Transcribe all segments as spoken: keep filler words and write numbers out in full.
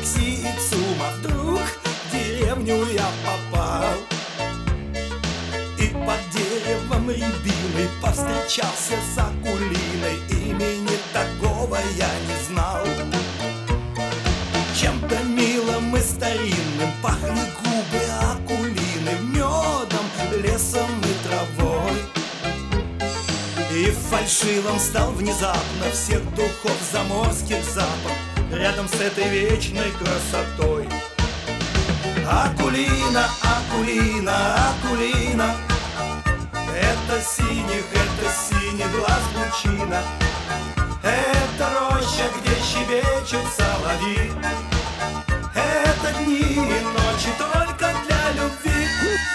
такси и ЦУМа. Вдруг в деревню я попал, и под деревом рябиной повстречался с Акулиной. Имени такого я не знал. Чем-то милым и старинным пахли губы Акулины, медом, лесом и травой. И фальшивым стал внезапно всех духов заморских запах рядом с этой вечной красотой. Акулина, Акулина, Акулина, это синих, это синий глаз лучина. Это роща, где щебечут соловьи. Это дни и ночи только для любви.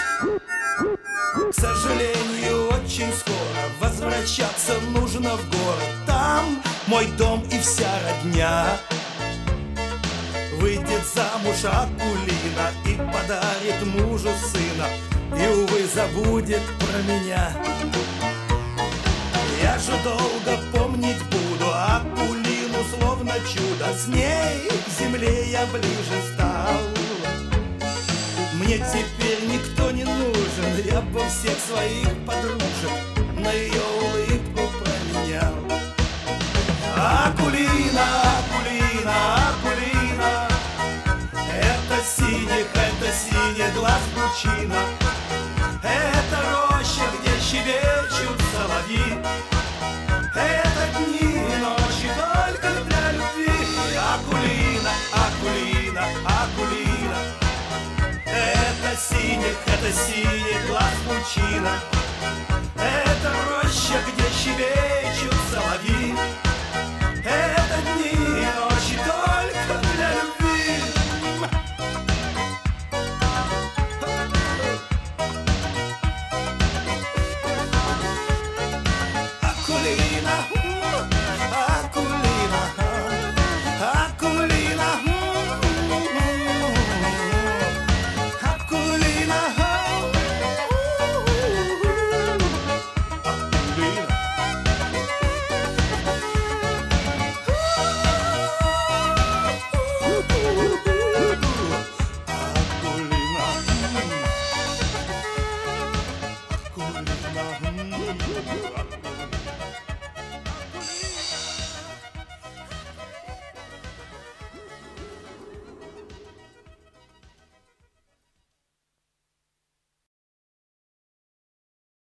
К сожалению, очень скоро возвращаться нужно в город. Там мой дом и вся родня. Выйдет замуж Акулина и подарит мужу сына, и, увы, забудет про меня. Я же долго помнить буду Акулину, словно чудо. С ней к земле я ближе стал. Мне теперь никто не нужен, я бы всех своих подружек на ее улыбку променял. Акулина, Акулина, Акулина, это синих, это синий глаз лучина. Это роща, где щебечут соловьи. Это дни и ночи только для любви. Акулина, Акулина, Акулина, это синих, это синий глаз лучина. Это роща, где щебечут соловьи. Это дни и ночи только для любви. Акулина, Акулина, Акулина, Акулина, Акулина, Акулина.